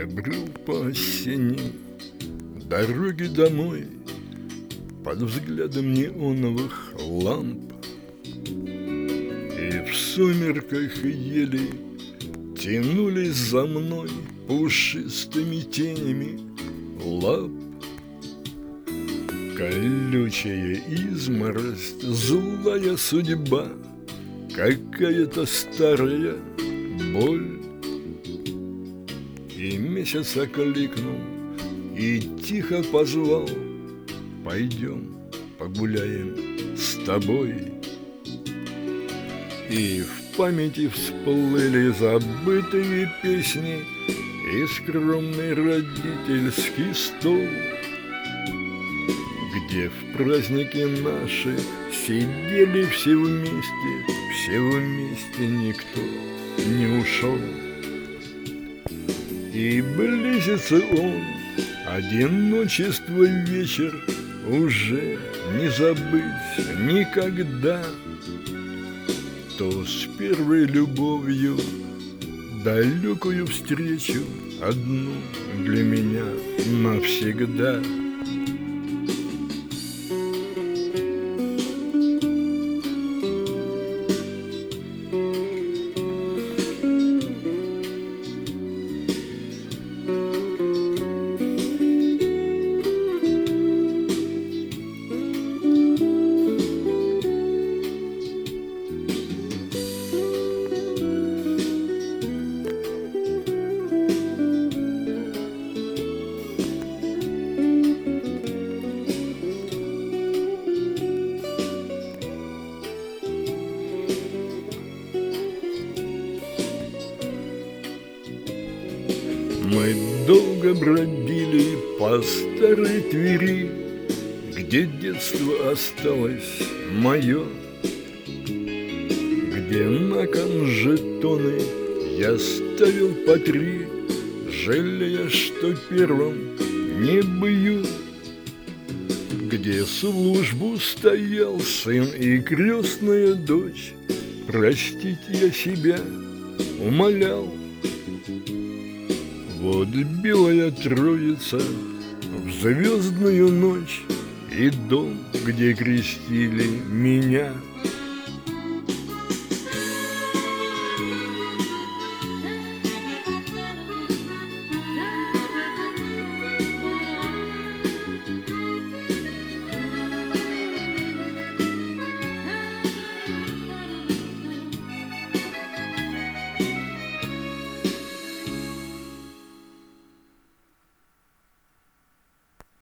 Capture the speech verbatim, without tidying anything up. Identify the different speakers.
Speaker 1: брел по осенней дороге домой под взглядом неоновых ламп, и в сумерках ели тянулись за мной пушистыми тенями лап. Колючая изморозь, злая судьба, какая-то старая боль. И месяц окликнул и тихо позвал: пойдем погуляем с тобой. И в памяти всплыли забытые песни и скромный родительский стол, где в праздники наши сидели все вместе, все вместе, никто не ушел. И близится он, одиночество вечер, уже не забыть никогда. То с первой любовью далекую встречу, одну для меня навсегда. Мы долго бродили по старой Твери, где детство осталось мое, где на кон жетоны я ставил по три, жалея, что первым не бью, где службу стоял сын и крестная дочь, простить я себя умолял. Вот белая троица в звездную ночь, и дом, где крестили меня.